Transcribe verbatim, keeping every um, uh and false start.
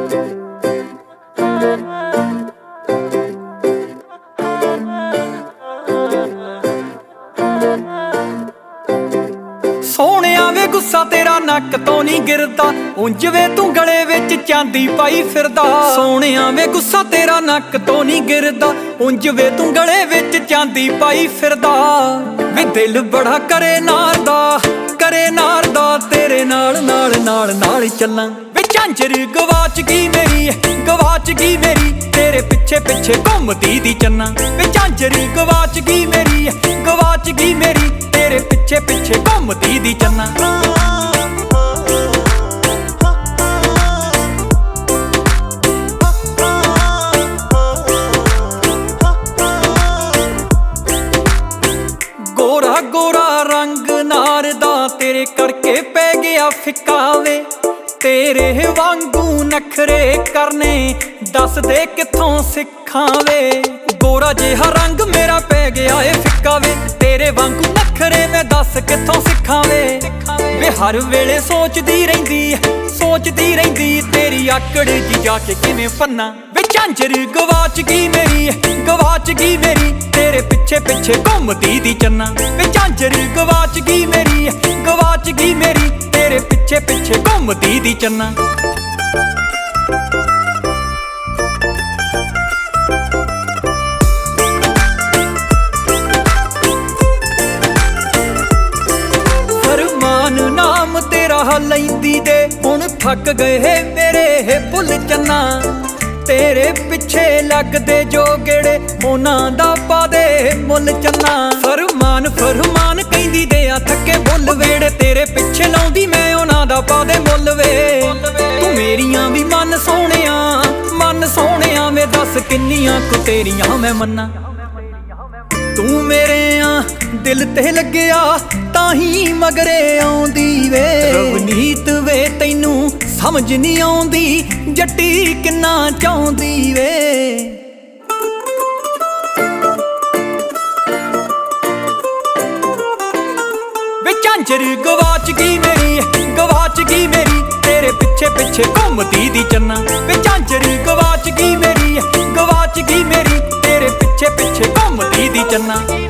ਸੋਹਣਿਆ ਵੇ ਗੁੱਸਾ ਤੇਰਾ ਨੱਕ ਤੋਂ ਨੀ ਗਿਰਦਾ, ਉਂਝ ਵੇ ਤੂੰ ਗਲੇ ਵਿੱਚ ਚਾਂਦੀ ਪਾਈ ਫਿਰਦਾ। ਸੋਹਣਿਆ ਵੇ ਗੁੱਸਾ ਤੇਰਾ ਨੱਕ ਤੋਂ ਨੀ ਗਿਰਦਾ, ਉਂਝ ਵੇ ਤੂੰ ਗਲੇ ਵਿੱਚ ਚਾਂਦੀ ਪਾਈ ਫਿਰਦਾ। ਵੇ ਦਿਲ ਬੜਾ ਕਰੇ ਨਾਰ ਦਾ, ਕਰੇ ਨਾਰ ਦਾ, ਤੇਰੇ ਨਾਲ ਨਾਲ ਨਾਲ ਨਾਲ ਚੱਲਾਂ। ਵੇ ਝਾਂਜਰ ਗਵਾਚ ਗਈ ਮੇਰੀ, ਗਵਾਚ ਗਈ ਮੇਰੀ, ਤੇਰੇ ਪਿੱਛੇ ਪਿੱਛੇ ਘੁੰਮਦੀ ਦੀ ਚੰਨਾ। ਵੇ ਝਾਂਜਰ ਗਵਾਚ ਗਈ ਮੇਰੀ, ਗਵਾਚ ਗਈ ਮੇਰੀ, ਤੇਰੇ ਪਿੱਛੇ ਪਿੱਛੇ ਘੁੰਮਦੀ ਦੀ ਚੰਨਾ। ਗੋਰਾ ਗੋਰਾ ਰੰਗ ਨਾਰ ਦਾ, ਤੇਰੇ ਕਰਕੇ ਪੈ ਗਿਆ ਫਿੱਕਾ ਵੇ। ਤੇਰੇ ਵਾਂਗੂ ਨਖਰੇ ਕਰਨੇ ਦੱਸ ਦੇ ਕਿੱਥੋਂ ਸਿੱਖਾਂ ਵੇ। ਗੋਰਾ ਜਿਹਾ ਰੰਗ ਮੇਰਾ ਪੈ ਗਿਆ ਏ ਫਿੱਕਾ ਵੇ, ਤੇਰੇ ਵਾਂਗੂ ਨਖਰੇ ਮੈਂ ਦੱਸ ਕਿੱਥੋਂ ਸਿੱਖਾਂ ਵੇ। ਵੇ ਹਰ ਵੇਲੇ ਸੋਚਦੀ ਰਹਿੰਦੀ, ਸੋਚਦੀ ਰਹਿੰਦੀ, ਤੇਰੀ ਆਕੜ ਜੀ ਜਾ ਕੇ ਕਿਵੇਂ ਫੰਨਾ। ਵੇ ਝਾਂਜਰ ਗਵਾਚ ਗਈ ਮੇਰੀ, ਗਵਾਚ ਗਈ ਮੇਰੀ, ਤੇਰੇ ਪਿੱਛੇ ਪਿੱਛੇ ਘੁੰਮਦੀ ਦੀ ਚੰਨਾ। ਵੇ ਝਾਂਜਰ ਗਵਾਚ ਗਈ ਮੇਰੀ, ਗਵਾਚ ਗਈ ਮੇਰੀ, ਤੇਰੇ ਪਿੱਛੇ ਪਿੱਛੇ ਘੁੰਮਦੀ ਦੀ ਚੰਨਾ। ਫਰਮਾਨ ਨਾਮ ਤੇਰਾ ਲੈਂਦੀ ਦੇ, ਹੁਣ ਥੱਕ ਗਏ ਮੇਰੇ ਬੁੱਲ ਚੰਨਾ। ਤੇਰੇ ਪਿੱਛੇ ਲੱਗਦੇ ਜੋ ਗੇੜੇ, ਉਹਨਾਂ ਦਾ ਪਾ ਦੇ ਮੁੱਲ ਚੰਨਾ। ਫਰਮਾਨ ਫਰਮਾਨ ਕਹਿੰਦੀ ਦੇ ਆ ਥੱਕੇ ਬੁੱਲ ਵੇੜੇ, ਤੇਰੇ ਪਿੱਛੇ ਲਾਉਂਦੀ ਮੈਂ ਉਹਨਾਂ ਦਾ ਪਾ ਦੇ ਮੁੱਲ ਵੇ। ਤੂੰ ਮੇਰੀਆਂ ਵੀ ਮਨ ਸੋਹਣਿਆ, ਮਨ ਸੋਹਣਿਆ ਵੇ, ਦੱਸ ਕਿੰਨੀਆਂ ਕੁ ਤੇਰੀਆਂ ਮੈਂ ਮੰਨਾਂ। ਤੂੰ ਮੇਰੇ ਆ ਦਿਲ ਤੇ ਲੱਗਿਆ ਤਾਂ ਹੀ ਮਗਰੇ ਆਉਂਦੀ ਵੇ। ਰਵਨੀਤ ਵੇ ਤੈਨੂੰ ਸਮਝ ਨੀ ਆਉਂਦੀ, ਜੱਟੀ ਕਿੰਨਾ ਚਾਹੁੰਦੀ ਵੇ। ਵੇ ਝਾਂਜਰ ਗਵਾਚ ਗਈ ਮੇਰੀ, ਗਵਾਚ ਗਈ ਮੇਰੀ, ਤੇਰੇ ਪਿੱਛੇ ਪਿੱਛੇ ਘੁੰਮਦੀ ਦੀ ਚੰਨਾ। ਵੇ ਝਾਂਜਰ ਗਵਾਚ ਗਈ ਮੇਰੀ, ਗਵਾਚ ਗਈ ਮੇਰੀ, ਤੇਰੇ ਪਿੱਛੇ ਪਿੱਛੇ ਘੁੰਮਦੀ ਦੀ ਚੰਨਾ।